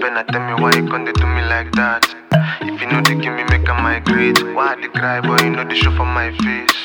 better tell me why you can't do me like that. If you know they give me make a migrate. Why they cry, boy, you know they show for my face.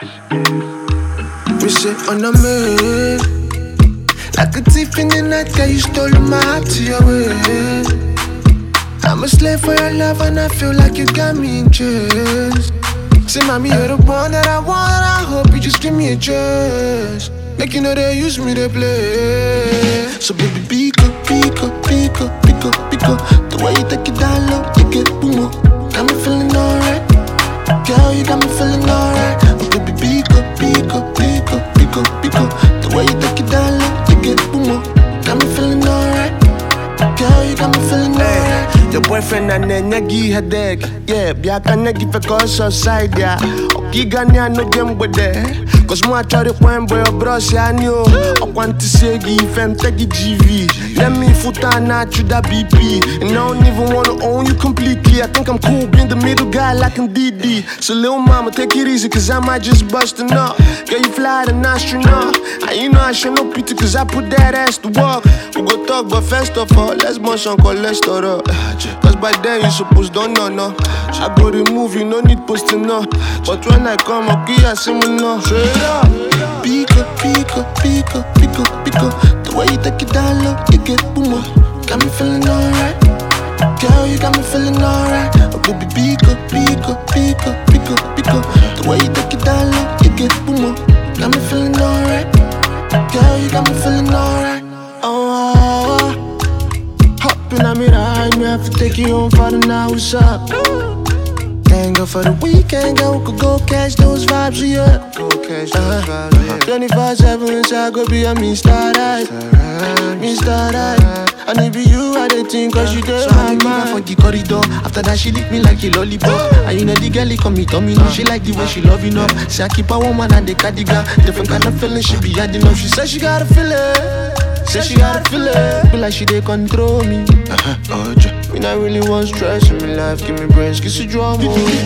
We sit on a man like a thief in the night, girl, you stole my heart to your way. I'm a slave for your love and I feel like you got me in chains. Say, mommy, you're the one that I want, I hope you just give me a chance. Make you know they use me to play. So baby, pico, pico, pico, pico, pico. The way you take it down low, you get boom. Got me feeling alright. Girl, you got me feeling alright. Oh baby, pico, pico, pico, pico, pico. The way you take it down low, you get boom. Got me feeling alright. Girl, you got me feeling alright. Your boyfriend and then you give headache. Yeah, be I can't give a cause outside, yeah. Okay, Ganya no game with that. Cause moi try to point boy bros ya nyo. I want to say give him take GV. Let me foot on not to that BP. And I don't even wanna own you completely. I think I'm cool being the middle guy like I'm DD. So little mama take it easy cause I might just bustin' up. Girl you fly an astronaut. And you know I should no pity cause I put that ass to work. We go talk but first of all let's munch on cholesterol. Cause by then you supposed don't know no. I go the movie no need posting no. But when I come up here I see me no. Pico, pico, pico, pico, pico. The way you take it down low, you get boom. Got me feeling alright. Girl, you got me feeling alright. Oh baby, pico, pico, pico, pico, pico. The way you take it down low, you get boom. Got me feeling alright. Girl, you got me feeling alright. Oh, hopping on me ride, me have to take you home for the night. What's up? Thank God for the weekend, girl, we could go catch those vibes, yeah. Go catch those vibes, yeah. 24/7 inside, go be a Mr. Right. Mr. Right. I need be you, I did think cause you did my mind. For the corridor, after that she lick me like a lollipop. And you know the girl, come me, tell me, she like the way she loving up. Say I keep a woman and the cardigan. Different kind of feeling, she be adding up. She said she got a feeling. Say she got a feeling. Feel like she dey control me. Me not really want stress in my life. Give me brains, kiss the drama.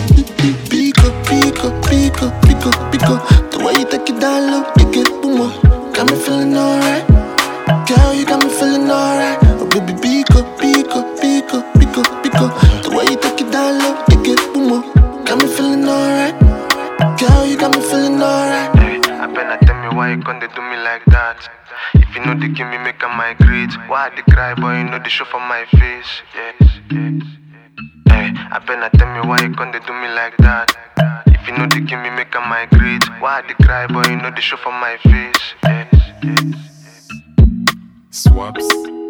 Pico, pico, pico, pico, pico. The way you take it down low, you get boom. Got me feeling alright. Girl, you got me feeling alright. Oh baby, pico, pico, pico, pico, pico. The way you take it down low, you get boom. Got me feeling alright. Girl, you got me feeling alright. Hey, I better tell me why you can't do me like that. If you know they give me make a migrate. Why they cry, boy, you know they show for my face. Yes. Hey, I better tell me why you can't do me like that. If you know they give me make a migrate. Why they cry, boy, you know they show for my face. Yes. Swaps.